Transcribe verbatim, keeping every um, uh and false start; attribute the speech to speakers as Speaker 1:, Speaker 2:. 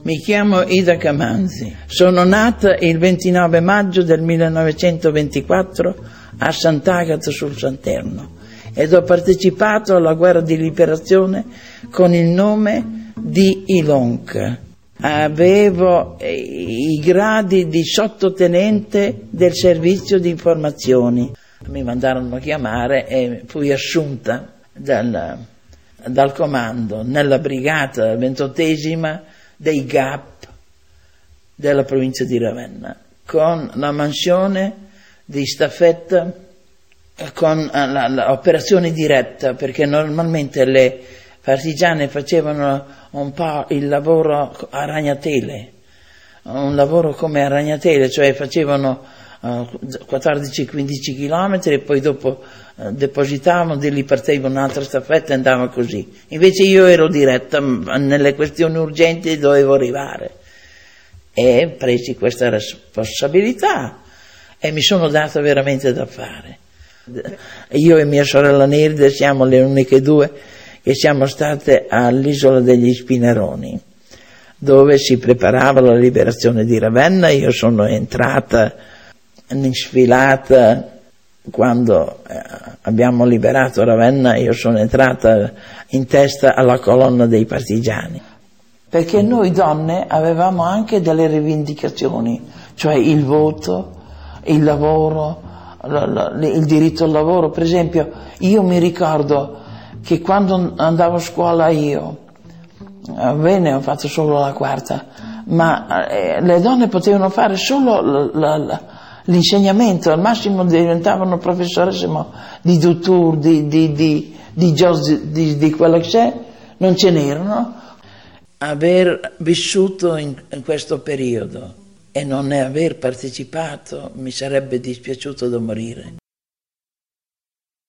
Speaker 1: Mi chiamo Ida Camanzi, sono nata il ventinove maggio del millenovecentoventiquattro a Sant'Agata sul Santerno ed ho partecipato alla guerra di liberazione con il nome di Ilonka. Avevo i gradi di sottotenente del servizio di informazioni. Mi mandarono a chiamare e fui assunta dal, dal comando nella brigata ventottesima dei G A P della provincia di Ravenna, con la mansione di staffetta, con la, la operazione diretta, perché normalmente le partigiane facevano un po' il lavoro a ragnatele, un lavoro come a ragnatele, cioè facevano uh, quattordici quindici chilometri e poi dopo uh, depositavano, di lì partiva un'altra staffetta e andava così. Invece io ero diretta, nelle questioni urgenti dovevo arrivare e presi questa responsabilità e mi sono data veramente da fare. Io e mia sorella Nilde siamo le uniche due che siamo state all'isola degli Spineroni, dove si preparava la liberazione di Ravenna. Io sono entrata in sfilata quando abbiamo liberato Ravenna, io sono entrata in testa alla colonna dei partigiani, perché noi donne avevamo anche delle rivendicazioni, cioè il voto, il lavoro, il diritto al lavoro. Per esempio, io mi ricordo che quando andavo a scuola io, bene, ho fatto solo la quarta, ma eh, le donne potevano fare solo l'insegnamento, al massimo diventavano professoresse di Dutour, di, di, di, di, di, di quello che c'è, non ce n'erano. Aver vissuto in, in questo periodo e non aver partecipato mi sarebbe dispiaciuto da morire.